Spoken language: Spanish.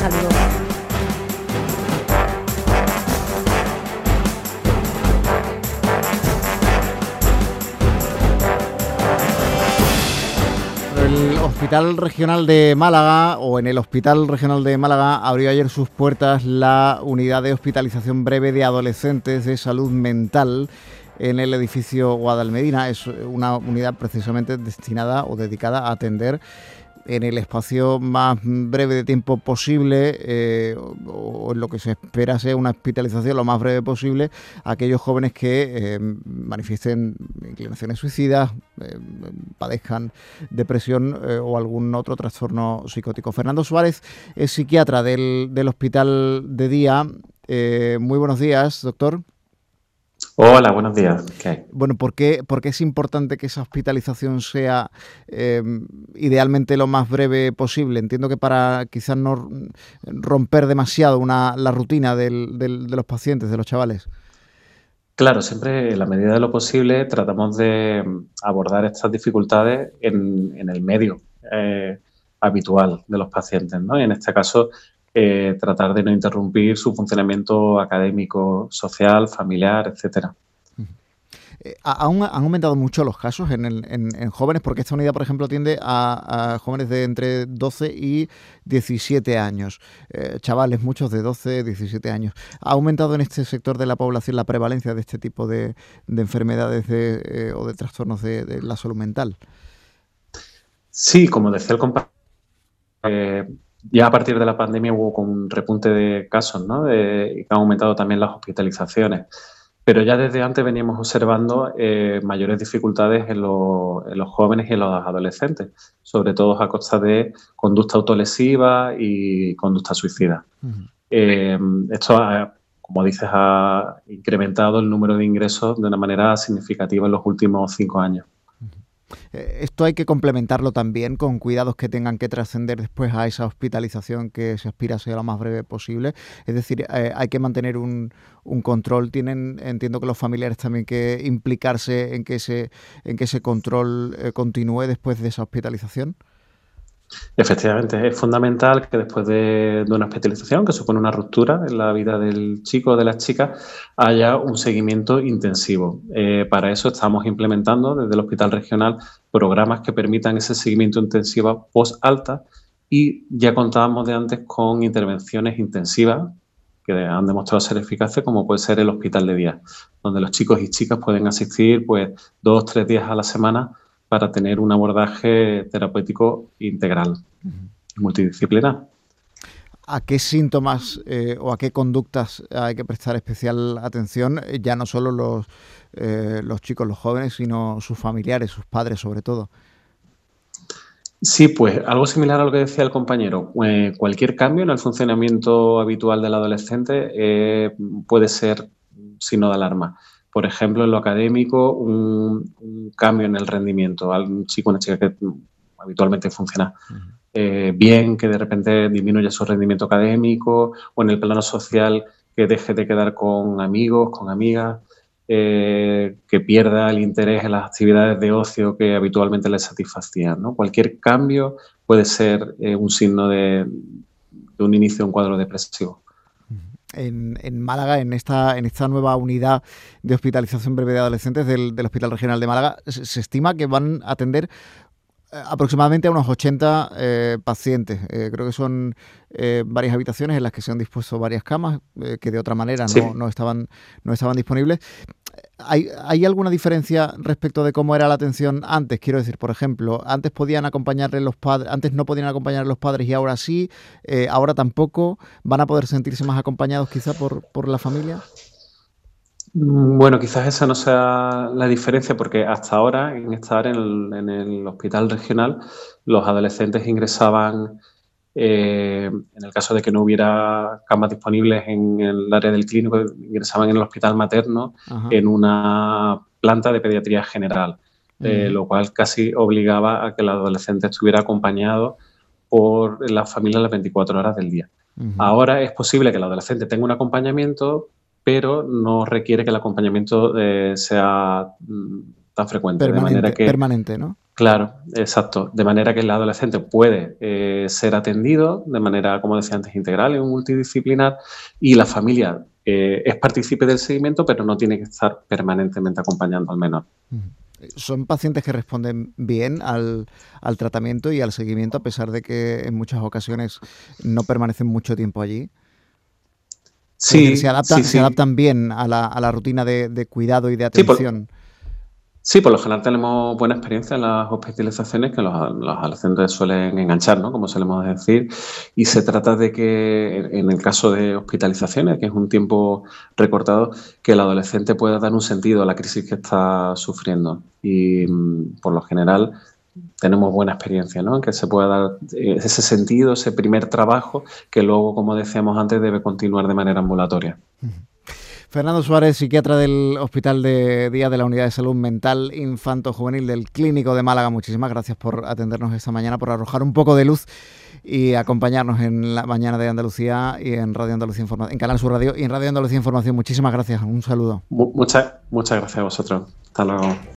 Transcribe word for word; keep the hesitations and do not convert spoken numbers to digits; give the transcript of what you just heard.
saludo. El Hospital Regional de Málaga, o en el Hospital Regional de Málaga, abrió ayer sus puertas la unidad de hospitalización breve de adolescentes de salud mental en el edificio Guadalmedina. Es una unidad precisamente destinada o dedicada a atender en el espacio más breve de tiempo posible, eh, o en lo que se espera sea una hospitalización lo más breve posible, a aquellos jóvenes que eh, manifiesten inclinaciones suicidas, eh, padezcan depresión eh, o algún otro trastorno psicótico. Fernando Suárez es psiquiatra del, del Hospital de Día. Eh, muy buenos días, doctor. Hola, buenos días. ¿Qué hay? Bueno, ¿por qué, por qué es importante que esa hospitalización sea eh, idealmente lo más breve posible? Entiendo que para quizás no romper demasiado una, la rutina del, del, de los pacientes, de los chavales. Claro, siempre en la medida de lo posible tratamos de abordar estas dificultades en, en el medio eh, habitual de los pacientes, ¿no? Y en este caso, eh, tratar de no interrumpir su funcionamiento académico, social, familiar, etcétera. Eh, ¿han, ¿Han aumentado mucho los casos en, el, en, en jóvenes? Porque esta unidad, por ejemplo, atiende a, a jóvenes de entre doce y diecisiete años. Eh, chavales, muchos de doce, diecisiete años. ¿Ha aumentado en este sector de la población la prevalencia de este tipo de, de enfermedades de, eh, o de trastornos de, de la salud mental? Sí, como decía el compañero, eh, ya a partir de la pandemia hubo un repunte de casos, ¿no? De, y que han aumentado también las hospitalizaciones. Pero ya desde antes veníamos observando eh, mayores dificultades en, lo, en los jóvenes y en los adolescentes, sobre todo a costa de conducta autolesiva y conducta suicida. Uh-huh. Eh, esto, ha, como dices, ha incrementado el número de ingresos de una manera significativa en los últimos cinco años. Esto hay que complementarlo también con cuidados que tengan que trascender después a esa hospitalización que se aspira a ser lo más breve posible. Es decir, eh, hay que mantener un, un control. Tienen, entiendo que los familiares también que implicarse en que ese, en que ese control eh, continúe después de esa hospitalización. Efectivamente, es fundamental que después de, de una hospitalización, que supone una ruptura en la vida del chico o de la chica, haya un seguimiento intensivo. Eh, para eso estamos implementando desde el Hospital Regional programas que permitan ese seguimiento intensivo post-alta, y ya contábamos de antes con intervenciones intensivas que han demostrado ser eficaces, como puede ser el Hospital de Día, donde los chicos y chicas pueden asistir pues dos o tres días a la semana para tener un abordaje terapéutico integral, uh-huh, multidisciplinar. ¿A qué síntomas eh, o a qué conductas hay que prestar especial atención? Ya no solo los, eh, los chicos, los jóvenes, sino sus familiares, sus padres sobre todo. Sí, pues algo similar a lo que decía el compañero. Eh, cualquier cambio en el funcionamiento habitual del adolescente eh, puede ser signo de alarma. Por ejemplo, en lo académico, un, un cambio en el rendimiento. Un chico o una chica que habitualmente funciona eh, bien, que de repente disminuye su rendimiento académico, o en el plano social, que deje de quedar con amigos, con amigas, eh, que pierda el interés en las actividades de ocio que habitualmente le satisfacían, ¿no? Cualquier cambio puede ser eh, un signo de, de un inicio de un cuadro depresivo. En, en Málaga, en esta, en esta nueva unidad de hospitalización breve de adolescentes del, del Hospital Regional de Málaga, se, se estima que van a atender eh, aproximadamente a unos ochenta eh, pacientes. Eh, creo que son eh, varias habitaciones en las que se han dispuesto varias camas, eh, que de otra manera sí. no, no, estaban, no estaban disponibles. ¿Hay, ¿Hay alguna diferencia respecto de cómo era la atención antes? Quiero decir, por ejemplo, antes podían acompañarle los padres, antes no podían acompañar a los padres y ahora sí, eh, ahora tampoco. ¿Van a poder sentirse más acompañados quizá por, por la familia? Bueno, quizás esa no sea la diferencia, porque hasta ahora, en esta área, en el, en el hospital regional, los adolescentes ingresaban, eh, en el caso de que no hubiera camas disponibles en el área del clínico, ingresaban en el hospital materno, ajá, en una planta de pediatría general, eh, uh-huh, lo cual casi obligaba a que el adolescente estuviera acompañado por la familia las veinticuatro horas del día. Uh-huh. Ahora es posible que el adolescente tenga un acompañamiento, pero no requiere que el acompañamiento eh, sea mm, tan frecuente. Permanente, de manera que, permanente, ¿no? Claro, exacto. De manera que el adolescente puede eh, ser atendido de manera, como decía antes, integral y multidisciplinar, y la familia eh, es partícipe del seguimiento, pero no tiene que estar permanentemente acompañando al menor. ¿Son pacientes que responden bien al, al tratamiento y al seguimiento, a pesar de que en muchas ocasiones no permanecen mucho tiempo allí? Sí, Es decir, ¿se adaptan, sí, se sí. adaptan bien a la, a la rutina de, de cuidado y de Sí, por, atención? Sí, por lo general tenemos buena experiencia en las hospitalizaciones, que los, los adolescentes suelen enganchar, ¿no? Como solemos decir, y se trata de que en el caso de hospitalizaciones, que es un tiempo recortado, que el adolescente pueda dar un sentido a la crisis que está sufriendo. Y por lo general tenemos buena experiencia, ¿no? En que se pueda dar ese sentido, ese primer trabajo, que luego, como decíamos antes, debe continuar de manera ambulatoria. Uh-huh. Fernando Suárez, psiquiatra del Hospital de Día de la Unidad de Salud Mental Infanto-Juvenil del Clínico de Málaga. Muchísimas gracias por atendernos esta mañana, por arrojar un poco de luz y acompañarnos en la mañana de Andalucía y en Radio Andalucía Información, en Canal Sur Radio y en Radio Andalucía Información. Muchísimas gracias. Un saludo. Muchas, muchas gracias a vosotros. Hasta luego.